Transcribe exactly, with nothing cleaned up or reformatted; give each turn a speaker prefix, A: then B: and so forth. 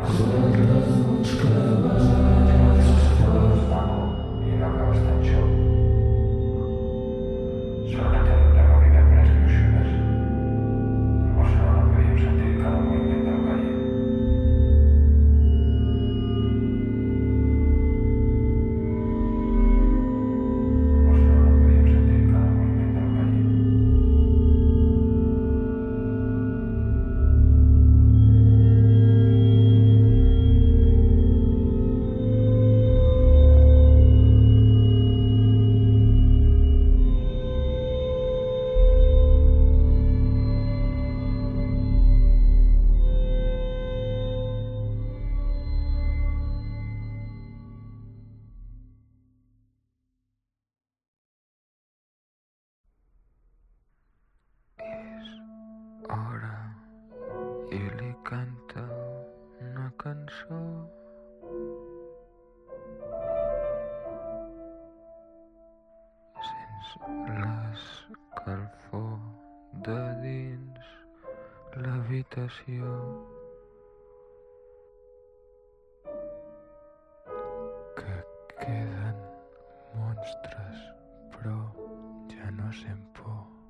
A: I no acabes tan xop. Sort que tenim la movida plenes gruixudes. A Barcelona podíem sentir cada moviment del valle. A Barcelona podíem sentir cada moviment del valle. És hora i li canta una cançó. Sense l'escalfor de dins l'habitació. Que queden monstres, però ja no sent por.